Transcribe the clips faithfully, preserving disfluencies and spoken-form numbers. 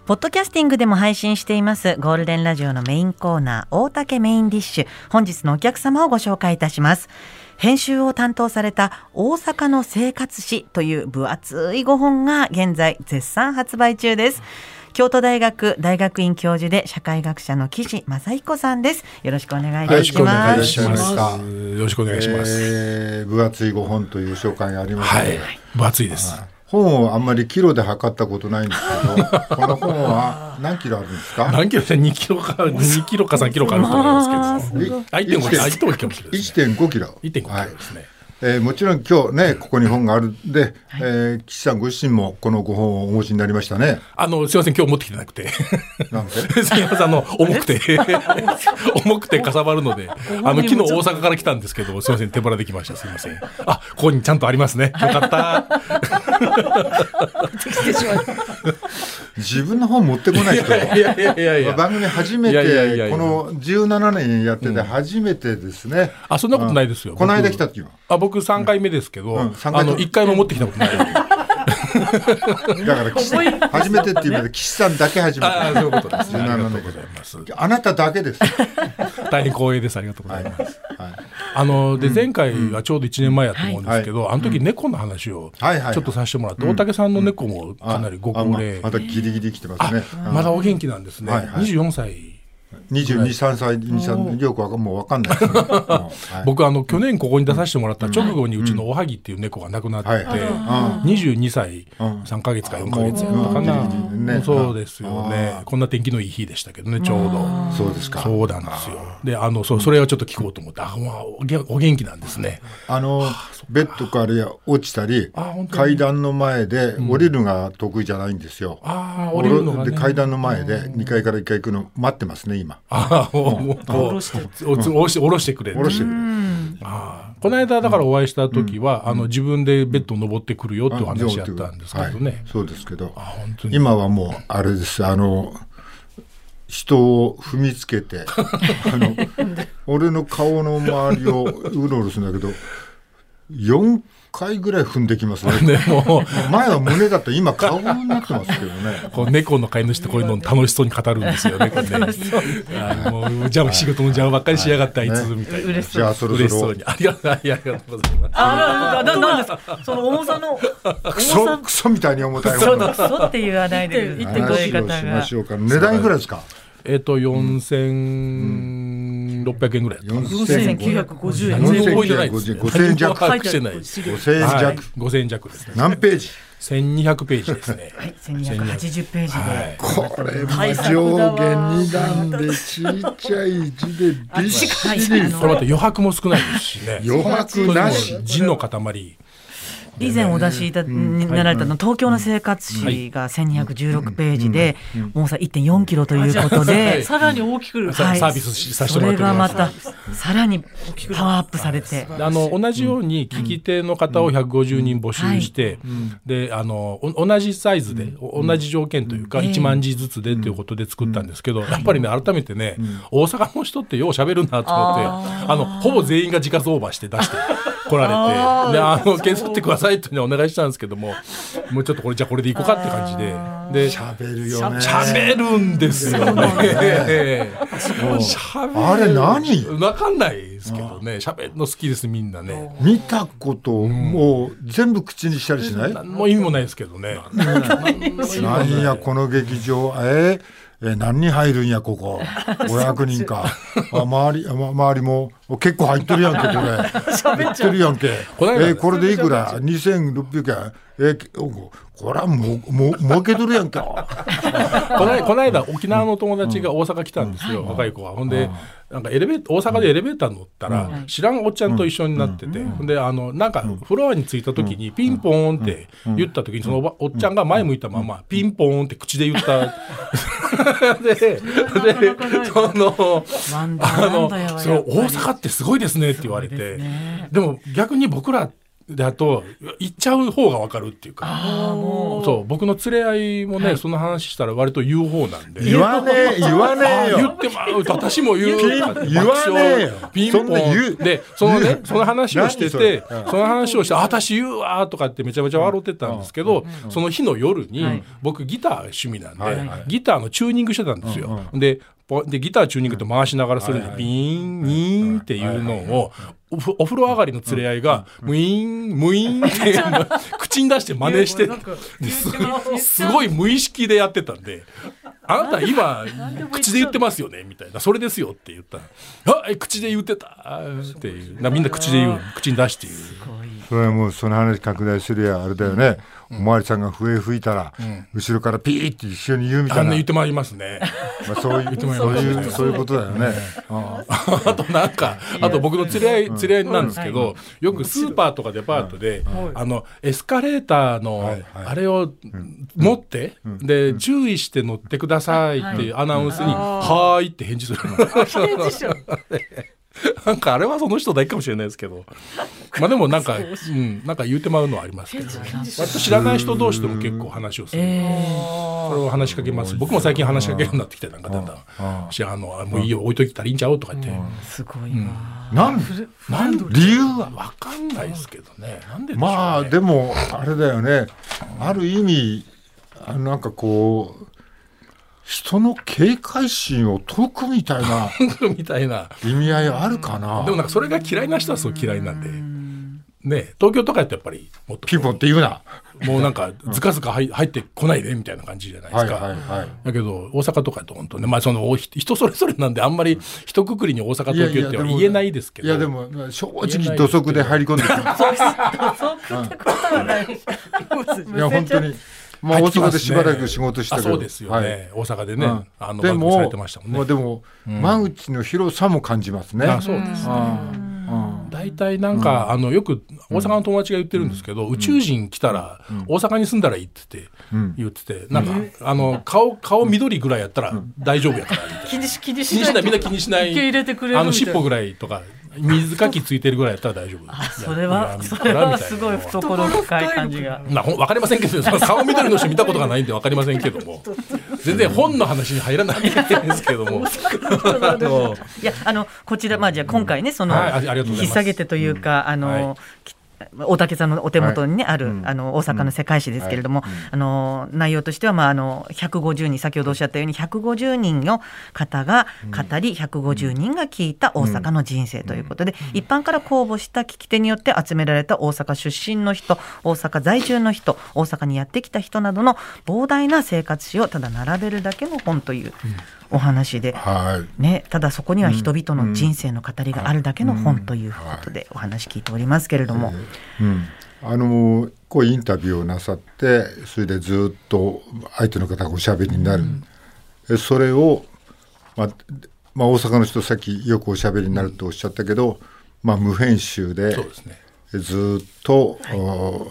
ポッドキャスティングでも配信していますゴールデンラジオのメインコーナー、大竹メインディッシュ。本日のお客様をご紹介いたします。編集を担当された大阪の生活史という分厚いご本が現在絶賛発売中です。京都大学大学院教授で社会学者の岸正彦さんです。よろしくお願いいたします。 よろしくお願いします。よろしくお願いします。 えー、分厚いご本という紹介がありますので、 はい、分厚いです。 本をあんまりキロで測ったことないんですけどこの本は何キロあるんですか？ 何キロでにキロかにキロかさんキロかあると思いますけど、あ いってんごキロ、 いってんごキロですね。いってんごキロですね。 えー、もちろん今日ねここに本があるんで、はい、えー、岸さんご自身もこのご本をお持ちになりましたね。 あのすいません、今日持ってきてなくてなんですいません、あの重くて重くてかさばるので、あの昨日大阪から来たんですけど、すいません、手ぶらできました。すいません。あ、ここにちゃんとありますね。よかった自分の本持ってこない人いやいやいやいや、 番組初めてこのじゅうななねんやってて初めてですね、うん、 あ、そんなことないですよ。 この間来た時はあ、僕さんかいめですけど、うん、あのいっかいも持ってきたことないだから初めてっていう意味で岸さんだけ初めて。 あ、そういうことです、ね、 ありがとうございます。あなただけです大変光栄です。ありがとうございます、はいはい、あので前回はちょうどいちねんまえやと思うんですけど、はい、あの時猫の話をちょっとさせてもらって、うん、大竹さんの猫もかなりご高齢、 うん、ま, またギリギリ来てますね。 まだお元気なんですね、はいはい、にじゅうよんさいにじゅうに、さんさい、にじゅうさん、よくわかんもう分かんないですねはい、僕あの去年ここに出させてもらった直後にうちのおはぎっていう猫が亡くなって、はい、にじゅうにさいさんかげつかよんかげつやったかな、ね、そうですよね。こんな天気のいい日でしたけどね、ちょうど。 そうですか。 そうなんですよ。で、あの そ, それをちょっと聞こうと思って、あ、まあ、お, お元気なんですね。 あのベッドから落ちたり階段の前で降りるのが得意じゃないんですよ、うん、あ降りるのが、ね、で階段の前でにかいからいっかい行くの待ってますね今。 ああ、下ろして下ろしてくれる。 下ろしてくれる。 あ、この間だからお会いした時は、うん、あの自分でベッド登ってくるよってお話やったんですけどね、はい、 そうですけど、あ、本当に今はもうあれです、あの人を踏みつけてあの俺の顔の周りをうろうろするんだけどよんかいぐらい踏んできますね。でも前は胸だったら今顔になってますけどねこう猫の飼い主ってこういうの楽しそうに語るんですよね。これねあもう邪魔仕事の邪魔ばっかりしやがったあいつみたいな、ね、 じゃあそろそろ嬉しそうにありがとうございます。 あななんですかその重さのクソクソみたいに重たいものクソって言わないで話をしましょうか。値段いくらですか？ えっとよんせんろっぴゃくえんぐらい。 よんせんきゅうひゃくごじゅうえん。 ごせんえん弱。 書いてない。 ごせんえん弱。 ごせんえん弱ですね。 何ページ？ せんにひゃくページですね。 はい、せんにひゃくはちじゅうページで。はい、 これも上下に段でちっちゃい字でびっしり。 これまた余白も少ないですしね。 余白なし。 字の塊。 以前お出しいたになられたの東京の生活史がせんにひゃくじゅうろくページで重さ いってんよんキロということでさらに大きく、 はい、サービスさせてもらっております。 それがまたさらにパワーアップされて、 あの同じように聞き手の方をひゃくごじゅうにん募集して、うん、であの同じサイズで、うん、同じ条件というか、うん、いちまんじずつでということで作ったんですけど、うん、やっぱりね改めてね、うん、大阪の人ってよう喋るなと思って、ああのほぼ全員が自家オーバーして出して来られて、あであの削ってくださいとお願いしたんですけども、もうちょっとこれじゃこれでいこうかって感じで、で喋るよね。 喋るんですよね。 あれ何？ わかんないですけどね、喋るの好きですみんなね。 見たこともう全部口にしたりしない？ 何も意味もないですけどね。 何やこの劇場、えーえ何人入るんやここごひゃくにんかあ周り、周りも結構入ってるやんけこれ入ってるやんけこれ、えー、これでいくらにせんろっぴゃくえん、えー、これはもうもう儲けとるやんけこのこの間沖縄の友達が大阪来たんですよ、うん、若い子は。ほんでなんかエレベーター大阪でエレベーター乗ったら、うん、知らんおっちゃんと一緒になってて、うん、であのなんかフロアに着いた時にピンポーンって言った時にその お, おっちゃんが前向いたままピンポーンって口で言ったで, でそのあのその大阪ってすごいですねって言われて、でも逆に僕らであと言っちゃう方が分かるっていうか、 あもうそう僕の連れ合いもね、 はい、 その話したら割と言う方なんで、 言わねえ言わねえよ、 言ってまう私も言う言わねえよ、 ピンポンそんな言うでそのねその話をしてて、 何それ、 その話をしてあ私言うわとかってめちゃめちゃ笑ってたんですけど、その日の夜に、 はい、 僕ギター趣味なんで、 はいはい、 ギターのチューニングしてたんですよ、うんうん、ででギターチューニングって回しながらするんで、ビーンニーンっていうのをお風呂上がりの連れ合いがムイーンムイーンって口に出して真似してすごい無意識でやってたんで、あなた今口で言ってますよねみたいな、それですよって言ったら、あ口で言ってたっていうな、みんな口で言う、口に出して言う。 それはもうその話拡大するやあれだよね、うん、おまわりさんが笛吹いたら、うん、後ろからピーって一緒に言うみたいな、 言ってまいりますね、 まあ、そういうそういうそういうことだよね、 あ, あとなんかあと僕の連れ合い連れ合いなんですけど、よくスーパーとかデパートで、あのエスカレーターのあれを持って、で注意して乗ってくださいっていうアナウンスにはーいって返事するなんかあれはその人だけかもしれないですけど、まあでもなんか、うん、なんか言うてまうのはありますけど、割と知らない人同士でも結構話をする、えー、それを話しかけます。僕も最近話しかけるようになってきて、なんかだんだんああのもういいよ置いといたらいいんちゃうとか言って、 すごいな、うん、なんでなんで理由は分かんないですけどね、なんででしょうね。 まあでもあれだよね、ある意味あなんかこう人の警戒心を解くみたいなみたいな意味合いあるかな。 でもなんかそれが嫌いな人はそう嫌いなんで、ね、東京とかやってやっぱりもっとピンポンって言うな、 もうなんかずかずか入ってこないでみたいな感じじゃないですか、はいはいはい、だけど大阪とかって本当ね、まあその人それぞれなんであんまり一括りに大阪東京っては言えないですけど、 いやでも正直土足で入り込んでくる土足ってことはないいや本当にまあ、大阪でしばらく仕事したけど、 そうですよね、はい、大阪でね、うん、あのでもされてましたもんね。 でも、うん、間口の広さも感じますね。 あそうですね、大体なんか、うん、あのよく大阪の友達が言ってるんですけど、うん、宇宙人来たら大阪に住んだらいいって言って、うん、言ってて、なんか、うん、あの 顔, 顔緑ぐらいやったら大丈夫やからみたいな、 気にし気にしない、みんな気にしない、 受け入れてくれるみたいな、 あの尻尾ぐらいとか水かきついてるぐらいやったら大丈夫。 あそれはそれはすごい懐深い感じが、 まあ、分かりませんけど、その顔緑の人見たことがないんで分かりませんけども全然本の話に入らないんですけどもいやあのこちら、まあ、じゃあ今回ね、その、はい、引っ提げてというか、うん、あの、はい、大竹さんのお手元に、ね、はい、ある、うん、あの大阪の世界史ですけれども、はい、あの内容としては、まあ、あのひゃくごじゅうにん、先ほどおっしゃったようにひゃくごじゅうにんの方が語り、ひゃくごじゅうにんが聞いた大阪の人生ということで、一般から公募した聞き手によって集められた大阪出身の人、大阪在住の人、大阪にやってきた人などの膨大な生活史をただ並べるだけの本というお話で、はいね、ただそこには人々の人生の語りがあるだけの本ということでお話聞いておりますけれども、 うん、あのこうインタビューをなさって、それでずっと相手の方がおしゃべりになる、うん、それを、まあまあ、大阪の人さっきよくおしゃべりになるとおっしゃったけど、まあ、無編集でずっと、はい、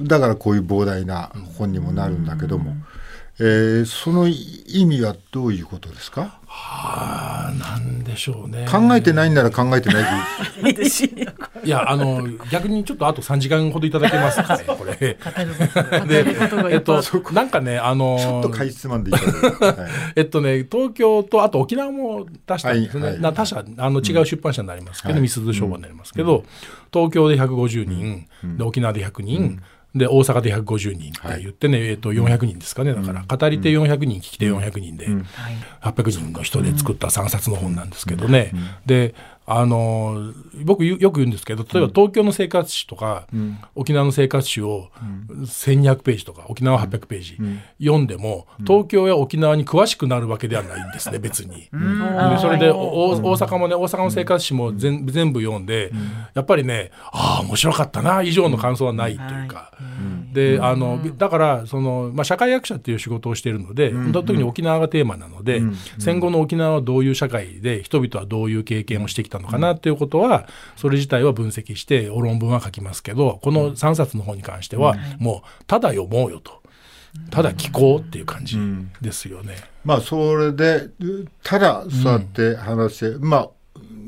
だからこういう膨大な本にもなるんだけども、うん、えー、その意味はどういうことですか？ はあ、なんでしょうね。 考えてないんなら考えてないでいやあの逆にちょっとあとさんじかんほどいただけますかねこれでえっとなんかねあのちょっとかいつまんでいただいて、はい、 えっとね東京とあと沖縄も出したんですね、はいはい、他社あの違う出版社になりますけど、うん、みすゞ書房になりますけど、うん、東京でひゃくごじゅうにん、うん、で沖縄でひゃくにん、うんで大阪でひゃくごじゅうにんって言ってね、はい、えー、とよんひゃくにんですかね。だから語り手よんひゃくにん、聞き手よんひゃくにんで、うん、はっぴゃくにんの人で作ったさんさつの本なんですけどね、うん、であの僕よく言うんですけど、例えば東京の生活史とか、うん、沖縄の生活史をせんにひゃくページとか沖縄はっぴゃくページ、うん、読んでも東京や沖縄に詳しくなるわけではないんですね、別に。うん、でそれで大阪もね、大阪の生活史も 全, 全部読んで、うん、やっぱりね、ああ面白かったな以上の感想はないというか、うん、であのだからその、まあ、社会学者っていう仕事をしているので、うん、特に沖縄がテーマなので、うん、戦後の沖縄はどういう社会で人々はどういう経験をしてきたのかなっていうことは、それ自体は分析して論文は書きますけど、このさんさつの本に関してはもうただ読もうよと、ただ聞こうっていう感じですよね。 まあそれでただそうやって話して、まあ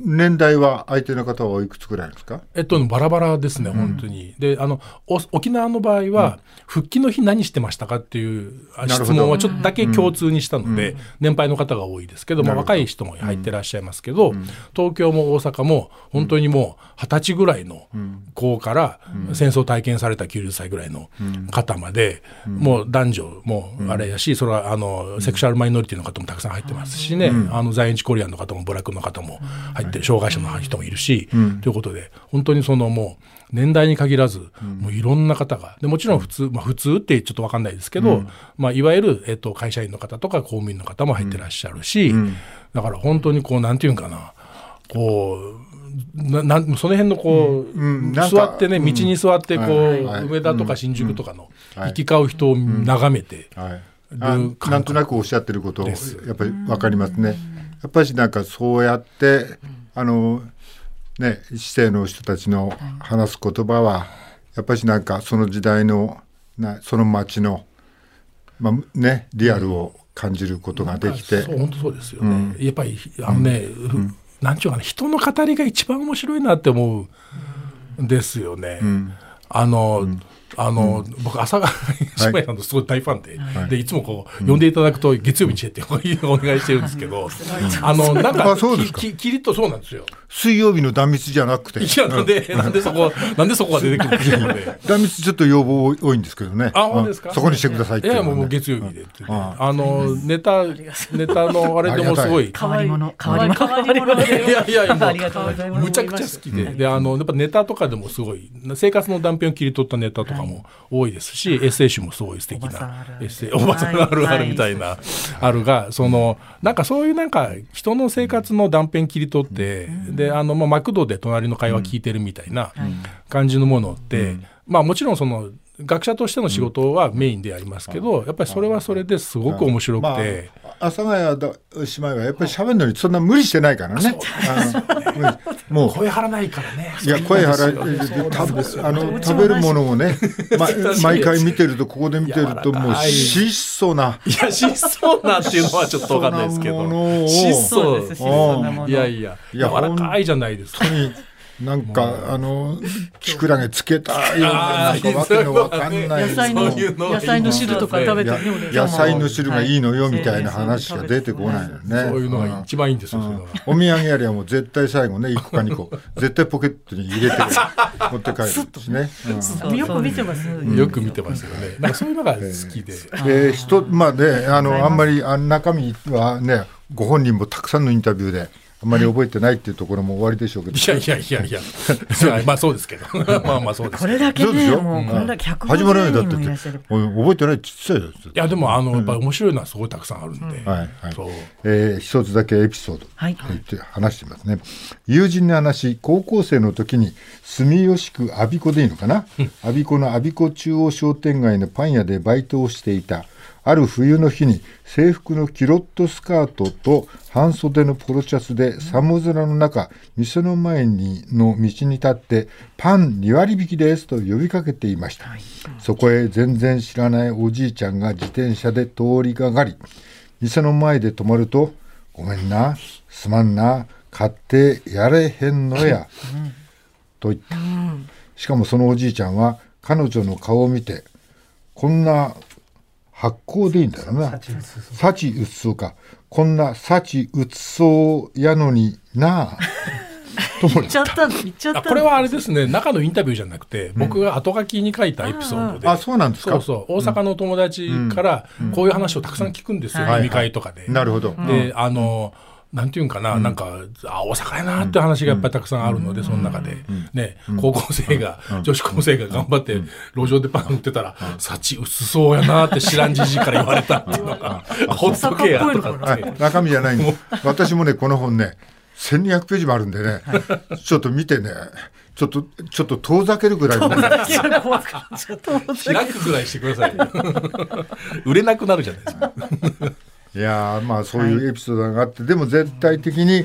年代は相手の方はおいくつぐらいですか？ えっとバラバラですね、うん、本当に。であの沖縄の場合は、うん、復帰の日何してましたかっていう質問はちょっとだけ共通にしたので、うん、年配の方が多いですけど、まあ、若い人も入ってらっしゃいますけど、うん、東京も大阪も本当にもうはたちぐらいの子から戦争体験されたきゅうじゅっさいぐらいの方まで、うん、もう男女もあれやし、それはあのセクシュアルマイノリティの方もたくさん入ってますしね、うん、あの在日コリアンの方もブラックの方も入ってる、障害者の人もいるし、うん、ということで本当にそのもう年代に限らず、うん、もういろんな方がで、もちろん普通、まあ、普通ってちょっと分かんないですけど、うんまあ、いわゆる、えっと、会社員の方とか公務員の方も入ってらっしゃるし、うん、だから本当にこうなんていうんかな、こうななその辺のこう、うんうん、座ってね、道に座ってこう、うんはい、梅田とか新宿とかの行き交う人を眺めて、 うんはいあなんとなくおっしゃってることやっぱり分かりますね。やっぱりなんかそうやってあのね市政の人たちの話す言葉はやっぱりなんかその時代のなその街の、まあね、リアルを感じることができて、 そう本当そうですよね、うん、やっぱりあのね、うん、なんちゅうかな、人の語りが一番面白いなって思うんですよね、うん、あの、うんあのうん、僕朝が柴谷さんのすごい大ファンで、はい、でいつもこう、うん、呼んでいただくと月曜日にしてってお願いしてるんですけど、うん、あのなんかききりっとそうなんですよ。 水曜日の断密じゃなくて、 いやなんで、うん、なんでそこなんでそこが出てくるんですかね。 断密ちょっと要望多いんですけどね。 あ、本当ですか。 そこにしてくださいっていうのは、 ね、いやもう月曜日でって、ね、あ, あのネタネタのあれでもすごい変わり者変わり者いやいやもうむちゃくちゃ好きで、うん、であのやっぱネタとかでもすごい生活の断片を切り取ったネタとかも多いですし、はい、エッセイ集もすごい素敵なエッセイ、おばさんあるあるみたいな、はい、あるが、そのなんかそういうなんか人の生活の断片切り取って、うん、であの、まあ、マクドで隣の会話聞いてるみたいな感じのものって、うん、まあもちろんその学者としての仕事はメインでやりますけど、やっぱりそれはそれですごく面白くて、 まあ、阿佐ヶ谷姉妹はやっぱり喋るのにそんな無理してないからね。 あもう声張らないからね。 いや声張らあの食べるものもね、ま、毎回見てるとここで見てるともう質素な、 いや質素なっていうのはちょっと分かんないですけど、質素、いやいや柔らかいじゃないですか。 なんかあのキクラゲつけたような、なんかわけのわかんない野菜の野菜の汁とか食べてるよね。 野菜の汁がいいのよみたいな話しか出てこないのね。 そういうのが一番いいんですよ。 お土産やりはもう絶対最後ねいっこかにこ絶対ポケットに入れて持って帰るしね。 よく見てます。 よく見てますよね。なんかそういうのが好きで。 え人まあねあのあんまり中身はねご本人もたくさんのインタビューで。あんまり覚えてないっていうところも終わりでしょうけど、 いやいやいやいやまあそうですけどまあまあそうです。 これだけねもうこれだけひゃくごじゅうにんもいらっしゃる。 覚えてないって言ってたよ。 いやでもあのやっぱり面白いのはすごいたくさんあるんで、 はいはいえー、一つだけエピソード言って話してますね、はい、友人の話、高校生の時に住吉区我孫子でいいのかな、うん、我孫子の我孫子中央商店街のパン屋でバイトをしていた。ある冬の日に制服のキュロットスカートと半袖のポロシャツで寒空の中、店の前にの道に立ってパンに割引きですと呼びかけていました。そこへ全然知らないおじいちゃんが自転車で通りがかり、店の前で止まると、ごめんな、すまんな、買ってやれへんのや、と言った。しかもそのおじいちゃんは彼女の顔を見て、こんな発酵でいいんだよな。幸うつそうか。こんな幸うつそうやのになと言っちゃった言っちゃった。 これはあれですね、中のインタビューじゃなくて、うん、僕が後書きに書いたエピソードで、 あ、そうなんですか。 そうそう、大阪のお友達からこういう話をたくさん聞くんですよ、うん、飲み会とかで、はいはい、 なるほど。 で、あのなんていうんかな、うん、なんかあ大阪やなって話がやっぱりたくさんあるので、うん、その中で、うん、ね、うん、高校生が、うん、女子高生が頑張って路上でパン売ってたら、うん、幸薄そうやなって知らんじじいから言われたっていうのがほっとけやとかって、 中身じゃないんです。私もねこの本ねせんにひゃくページもあるんでね、はい、ちょっと見てね、ちょっとちょっと遠ざけるぐらいの、ね、 開くぐらいしてください売れなくなるじゃないですかいやまあそういうエピソードがあって、はい、でも絶対的に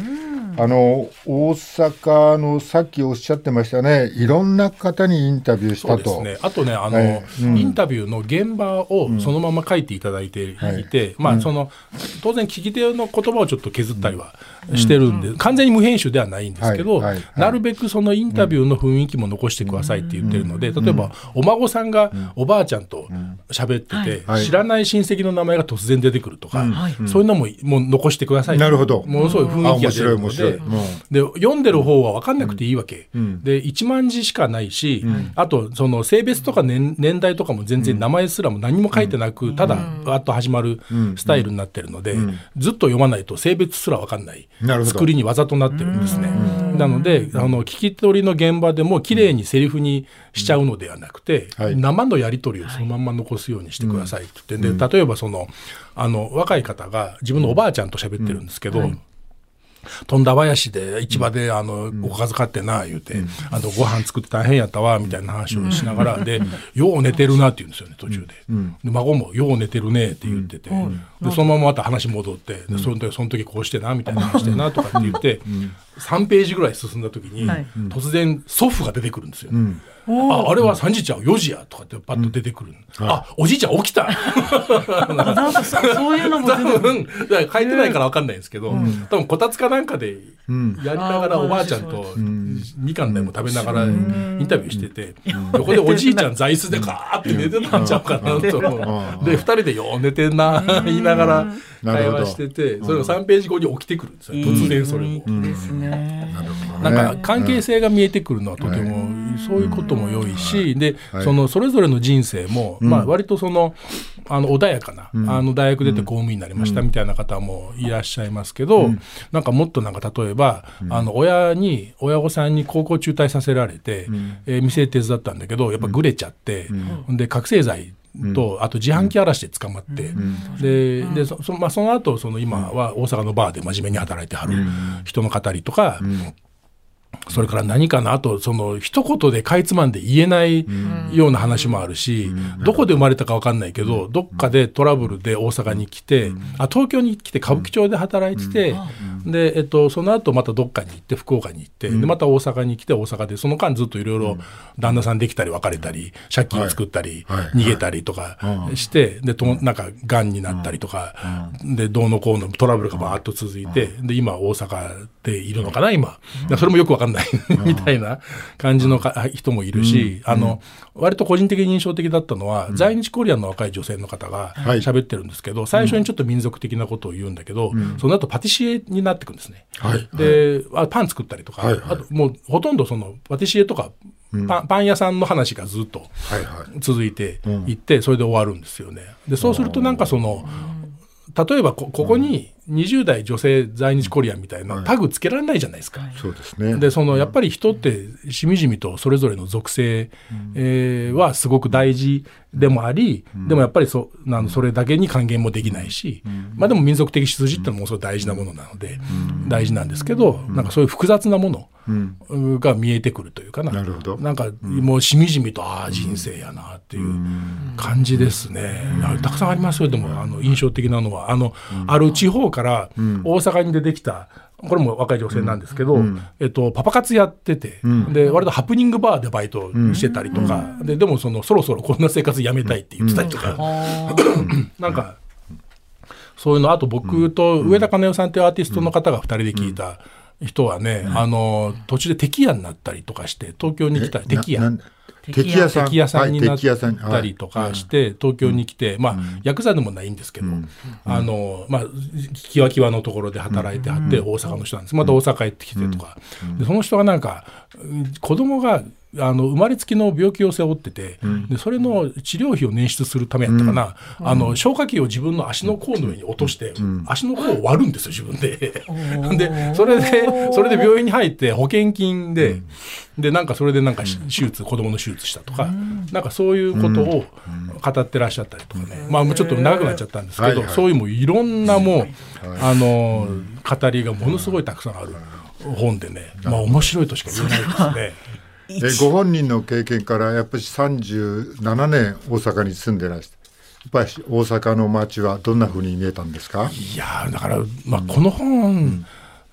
あの大阪のさっきおっしゃってましたね、いろんな方にインタビューしたと。 そうですね、あとねあの、 はいうん、 インタビューの現場をそのまま書いていただいていて、はいまあ、その当然聞き手の言葉をちょっと削ったりはしてるんで、うん、完全に無編集ではないんですけど、はいはいはい、なるべくそのインタビューの雰囲気も残してくださいって言ってるので、例えばお孫さんがおばあちゃんと喋ってて、はい、知らない親戚の名前が突然で出てくるとか、はい、そういうのももう残してください。 なるほど。 ものすごい雰囲気が出るので、で読んでる方は分かんなくていいわけ、うん、でいちまんじしかないし、うん、あとその性別とか 年, 年代とかも全然名前すらも何も書いてなく、うん、ただバーッと始まるスタイルになってるので、うん、ずっと読まないと性別すら分かんない作りにわざとなってるんですね。なのであの聞き取りの現場でも綺麗にセリフにしちゃうのではなくて、うんはい、生のやり取りをそのまま残すようにしてくださいって言って、うん、で例えばそのあの若い方が自分のおばあちゃんと喋ってるんですけど、うんはい富田林で市場であの、うん、おかず買ってな言うて、うん、あのご飯作って大変やったわみたいな話をしながら、うん、でよう寝てるなって言うんですよね途中で、うん、で孫もよう寝てるねって言ってて、うん、でそのまままた話戻って、うん、でその時その時こうしてなみたいな話してなとかって言って、うん、さんページぐらい進んだ時に、うん、突然祖父が出てくるんですよ、うんあ, あれはさんじちゃんよじやとかってパッと出てくる、うん、あおじいちゃん起きたなんかそういうのも多分書いてないから分かんないんですけど、うん、多分こたつかなんかでやりながらおばあちゃんとみかんでも食べながらインタビューしてて、うん、横でおじいちゃん座椅子でガーって寝てたんちゃうかなと、うん、でふたりでよう寝てんな言いながら会話してて、それがさんページごに起きてくるんですよ、突然それも、 うん、ですね。 なんか関係性が見えてくるのはとてもそういうことも良いし、でそのそれぞれの人生も、まあ、割とそのあの穏やかな、あの大学出て公務員になりましたみたいな方もいらっしゃいますけど、なんかもっとなんか例えばあの親に親御さんに高校中退させられて、えー、店手伝ったんだけどやっぱグレちゃって、で覚醒剤とあと自販機荒らしで捕まって、うん、でで そ, そ, まあ、その後その今は大阪のバーで真面目に働いてはる人の語りとか、うん、それから何かなあとその一言でかいつまんで言えないような話もあるし、うん、どこで生まれたか分かんないけど、うん、どっかでトラブルで大阪に来て、うん、あ東京に来て歌舞伎町で働いてて、うん、でえっと、その後またどっかに行って福岡に行って、うん、でまた大阪に来て大阪でその間ずっといろいろ旦那さんできたり別れたり借金作ったり、はい、逃げたりとかして、はい、でとなんかがんになったりとか、うん、でどうのこうのトラブルがバーッと続いて、で今大阪でいるのかな今、うん、それもよく分かんないみたいな感じのか人もいるし、うん、あの割と個人的に印象的だったのは、うん、在日コリアンの若い女性の方が喋ってるんですけど、はい、最初にちょっと民族的なことを言うんだけど、うん、その後パティシエになっていくんですね、はい、で、はい、パン作ったりとか、はいはい、あともうほとんどそのパティシエとかパン、パン屋さんの話がずっと続いていって、はいはい、それで終わるんですよね。でそうするとなんかその例えば こ, ここににじゅう代女性在日コリアンみたいなタグつけられないじゃないですか、はい、 そうですね。 でそのやっぱり人ってしみじみとそれぞれの属性、うんえー、はすごく大事でもあり、うん、でもやっぱり そ, なんそれだけに還元もできないし、うんまあ、でも民族的出自ってのもそれ大事なものなので、うん、大事なんですけど、うん、なんかそういう複雑なものが見えてくるというかな、なるほど。なんかもうしみじみとああ人生やなっていう感じですね、うん、たくさんありますよ。でもあの印象的なのはあの、うん、ある地方から大阪に出てきたこれも若い女性なんですけど、うんえっと、パパ活やってて、うん、で割とハプニングバーでバイトしてたりとか、うん、で, でもそのそろそろこんな生活やめたいって言ってたりとか、うん、なんかそういうの。あと僕と上田かなよさんというアーティストの方がふたりで聞いた人はね、うん、あの途中で敵屋になったりとかして東京に来た敵屋敵屋さん、 敵屋さんになったりとかして、はい、東京に来て、うん、まあ、うん、ヤクザでもないんですけど、うん、あのまあ、キワキワのところで働いてはって、うん、大阪の人なんです。また大阪帰ってきてとか、うん、でその人がなんか子供があの生まれつきの病気を背負ってて、うん、でそれの治療費を捻出するためやったかな、うん、あの消化器を自分の足の甲の上に落として、うん、足の甲を割るんですよ自分ででそれでそれで病院に入って保険金で、うん、でなんかそれでなんか手術、うん、子供の手術したとか、うん、なんかそういうことを語ってらっしゃったりとかね、うん、まあちょっと長くなっちゃったんですけど、はいはい、そういうもういろんなもう、はい、あの、うん、語りがものすごいたくさんある本でね、まあ面白いとしか言えないですねえご本人の経験からやっぱりさんじゅうななねん大阪に住んでらしてやっぱり大阪の街はどんな風に見えたんですか？ いやだから、まあ、この本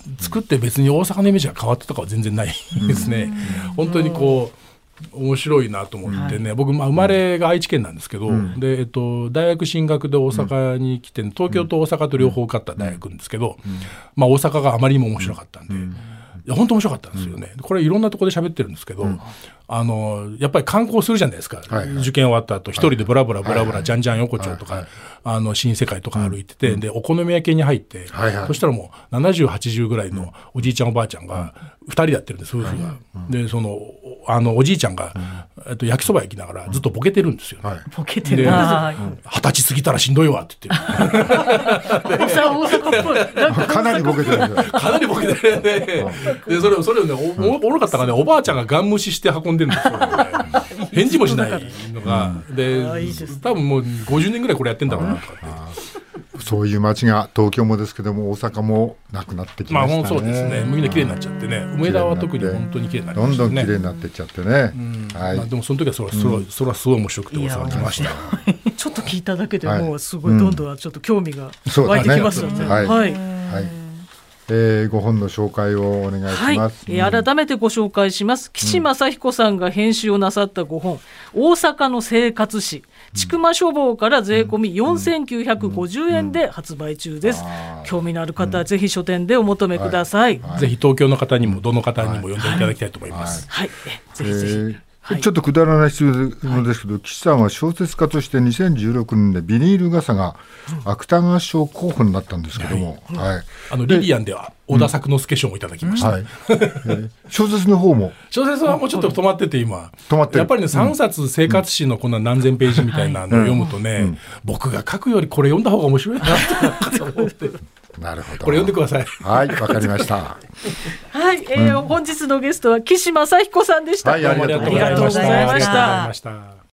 作って別に大阪のイメージが変わったとかは全然ないですね。本当にこう面白いなと思ってね、僕、まあ、生まれが愛知県なんですけど、でえっと、大学進学で大阪に来て、東京と大阪と両方受かった大学なんですけど、まあ、大阪があまりにも面白かったんで、いや本当面白かったんですよね。これいろんなところで喋ってるんですけど、あのやっぱり観光するじゃないですか、はいはい、受験終わった後一人でブラブラブラブラじゃんじゃん横丁とか、はいはい、あの新世界とか歩いてて、うん、でお好み焼きに入って、はいはい、そしたらもうななじゅうはちじゅうぐらいのおじいちゃんおばあちゃんがふたりでやってるんです、夫婦が、はい、でそのあのおじいちゃんが、うん、えっと、焼きそば焼きながらずっとボケてるんですよ、ね、はい、 ボケてるはたち過ぎたらしんどいわって言ってる大阪っぽいかなりボケてるかなりボケてるねでそれをそれをね お, おもろかったのがね、おばあちゃんがガン無視して運んでるんですよ、ね返事もしないのが、うん、で多分もうごじゅうねんぐらいこれやってんだろうなとかって、 そういう街が東京もですけども大阪もなくなってきましたね。 まあそうですね、みんな綺麗になっちゃってね、梅田は特に本当に綺麗になりましたね。 どんどん綺麗になってっちゃってね、うん、はい、 まあ、でもその時はそれは、うん、それはすごい面白くて大阪来ましたちょっと聞いただけでもうすごいどんどんちょっと興味が湧いてきますよね、 はい、はい、はいえー、ご本の紹介をお願いします、はい、 えー、改めてご紹介します。岸正彦さんが編集をなさったご本、大阪の生活史、千曲書房から税込みよんせんきゅうひゃくごじゅうえんで発売中です。興味のある方はぜひ書店でお求めください、 はいはい、ぜひ東京の方にもどの方にも読んでいただきたいと思います、 はいはいはい、ぜひぜひ、えーはい、ちょっとくだらない質問ですけど、はい、岸さんは小説家としてにせんじゅうろくねんでビニール傘が芥川賞候補になったんですけども、はいはい、 あのリリアンでは小田作之助賞もいただきました、うん、はいえー、小説の方も小説はもうちょっと止まってて今止まってる。 やっぱりねさんさつ生活史のこんな何千ページみたいなのを読むとね、うんうん、僕が書くよりこれ読んだ方が面白いなって思ってなるほど、 これ読んでください。 はい、わかりましたはい、えーうん、本日のゲストは岸正彦さんでした、 はい、ありがとうございました。 ありがとうございました。